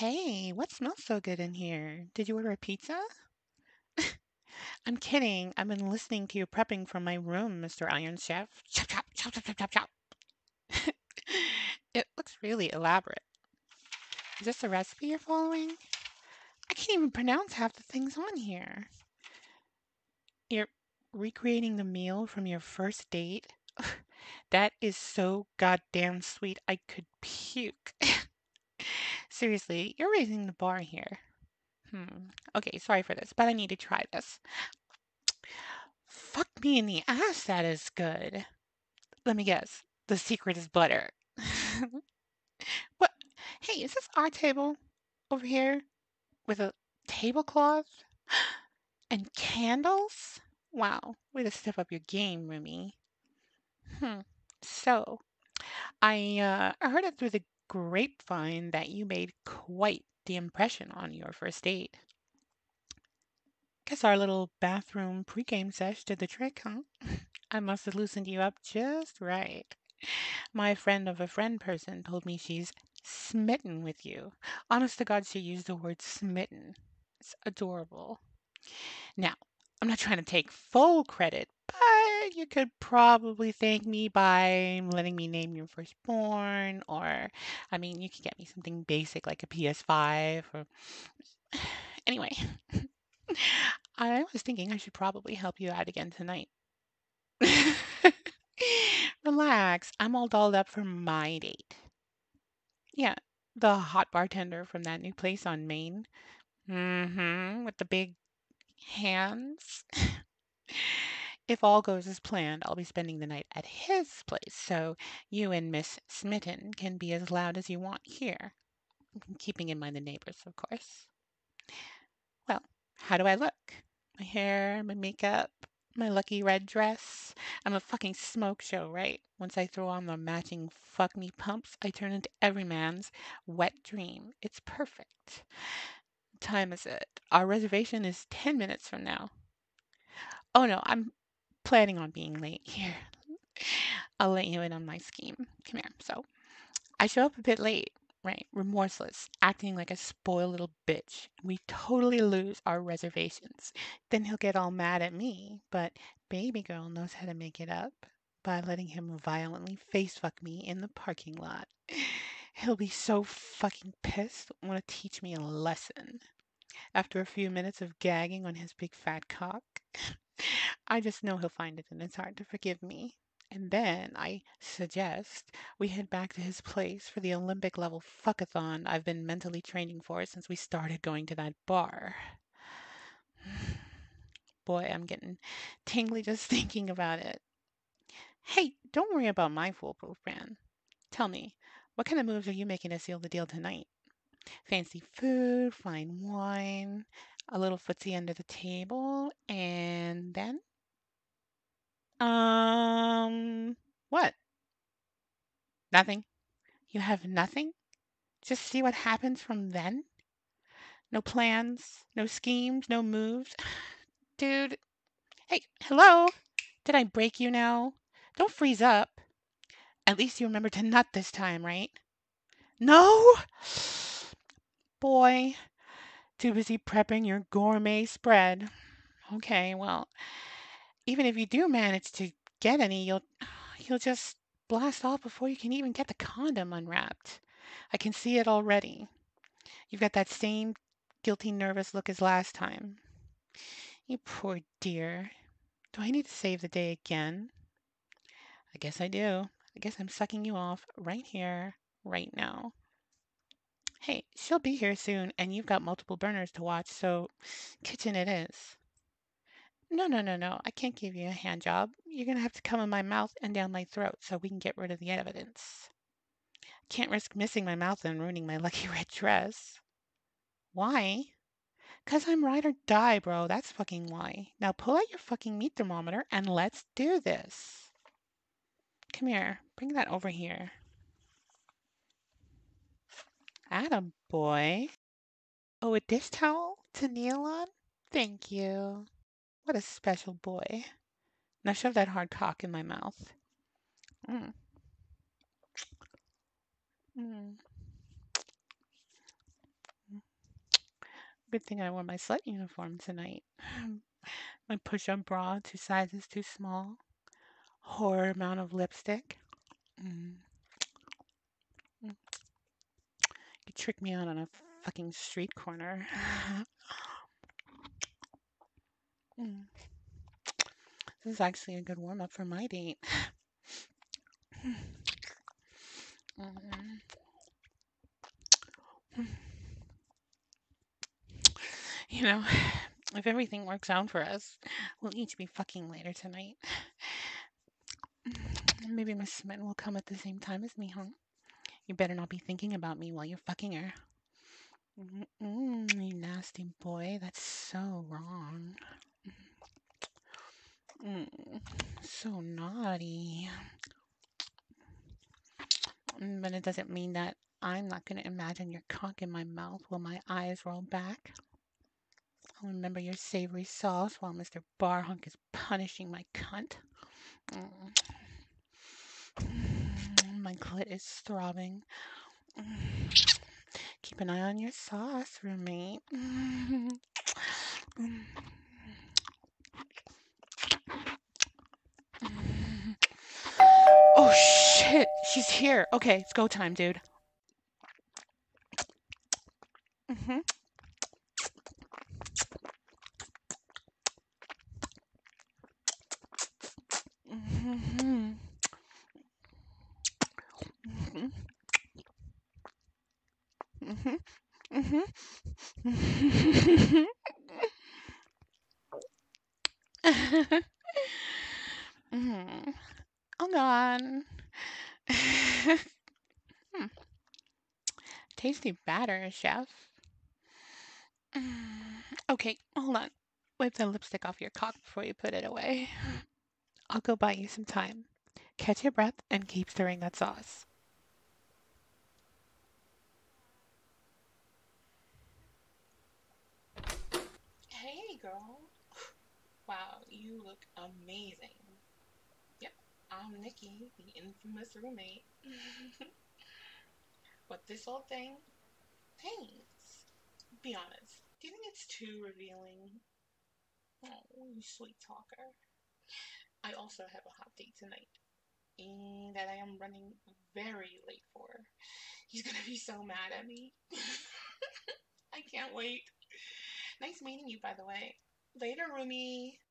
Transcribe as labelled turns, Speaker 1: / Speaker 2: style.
Speaker 1: Hey, what smells so good in here? Did you order a pizza? I'm kidding. I've been listening to you prepping for my room, Mr. Iron Chef. Chop, chop, chop, chop, chop, chop, chop. It looks really elaborate. Is this a recipe you're following? I can't even pronounce half the things on here. You're recreating the meal from your first date? That is so goddamn sweet, I could puke. Seriously, you're raising the bar here. Okay, sorry for this, but I need to try this. Fuck me in the ass, that is good. Let me guess. The secret is butter. What? Hey, is this our table over here with a tablecloth and candles? Wow, way to step up your game, Rumi. Hmm. So, I heard it through the grapevine that you made quite the impression on your first date. Guess our little bathroom pregame sesh did the trick, huh? I must have loosened you up just right. My friend of a friend person told me she's smitten with you. Honest to God, she used the word smitten. It's adorable. Now, I'm not trying to take full credit, but you could probably thank me by letting me name your firstborn, or, I mean, you could get me something basic like a PS5, or anyway, I was thinking I should probably help you out again tonight. Relax, I'm all dolled up for my date. Yeah, the hot bartender from that new place on Main. With the big hands. If all goes as planned, I'll be spending the night at his place, so you and Miss Smitten can be as loud as you want here, keeping in mind the neighbors, of course. Well, how do I look? My hair, my makeup, my lucky red dress. I'm a fucking smoke show, right? Once I throw on the matching fuck me pumps, I turn into every man's wet dream. It's perfect. What time is it? Our reservation is 10 minutes from now. Oh no, I'm planning on being late. Here, I'll let you in on my scheme. Come here. So, I show up a bit late, right? Remorseless, acting like a spoiled little bitch. We totally lose our reservations. Then he'll get all mad at me, but baby girl knows how to make it up by letting him violently face fuck me in the parking lot. He'll be so fucking pissed, want to teach me a lesson. After a few minutes of gagging on his big fat cock, I just know he'll find it in his heart to forgive me. And then I suggest we head back to his place for the Olympic level fuckathon I've been mentally training for since we started going to that bar. Boy, I'm getting tingly just thinking about it. Hey, don't worry about my foolproof plan. Tell me, what kind of moves are you making to seal the deal tonight? Fancy food, fine wine, a little footsie under the table, and then? Um, what? Nothing? You have nothing? Just see what happens from then? No plans, no schemes, no moves? Dude, hey, hello? Did I break you now? Don't freeze up. At least you remember to nut this time, right? No? Boy, too busy prepping your gourmet spread. Okay, well, even if you do manage to get any, you'll just blast off before you can even get the condom unwrapped. I can see it already. You've got that same guilty, nervous look as last time. You poor dear. Do I need to save the day again? I guess I do. I guess I'm sucking you off right here, right now. Hey, she'll be here soon, and you've got multiple burners to watch, so kitchen it is. No, no, no, no. I can't give you a hand job. You're gonna have to come in my mouth and down my throat so we can get rid of the evidence. Can't risk missing my mouth and ruining my lucky red dress. Why? 'Cause I'm ride or die, bro. That's fucking why. Now pull out your fucking meat thermometer and let's do this. Come here. Bring that over here. Atta boy. Oh, a dish towel to kneel on? Thank you. What a special boy. Now shove that hard cock in my mouth. Mm, mm. Good thing I wore my slut uniform tonight. My push-up bra, 2 sizes too small. Horror amount of lipstick. Mm. You tricked me out on a fucking street corner. Mm. This is actually a good warm-up for my date. Mm. You know, if everything works out for us, we'll each be fucking later tonight. Maybe Miss Smith will come at the same time as me, huh? You better not be thinking about me while you're fucking her. You nasty boy. That's so wrong. Mm, so naughty. But it doesn't mean that I'm not going to imagine your cock in my mouth while my eyes roll back. I'll remember your savory sauce while Mr. Barhunk is punishing my cunt. My clit is throbbing. Keep an eye on your sauce, roommate. Oh shit, she's here. Okay, it's go time, dude. Mhm. Mhm. Mhm. Mhm. Mhm. Mhm. Mhm. Hold on. Hmm. Tasty batter, chef. Okay, hold on. Wipe the lipstick off your cock before you put it away. I'll go buy you some time. Catch your breath and keep stirring that sauce. Hey, girl. Wow, you look amazing. Yep, I'm Nikki, the infamous roommate. But this whole thing, thanks. Be honest. Do you think it's too revealing? Oh, you sweet talker. I also have a hot date tonight, and that I am running very late for. He's gonna be so mad at me. I can't wait. Nice meeting you, by the way. Later, roomie.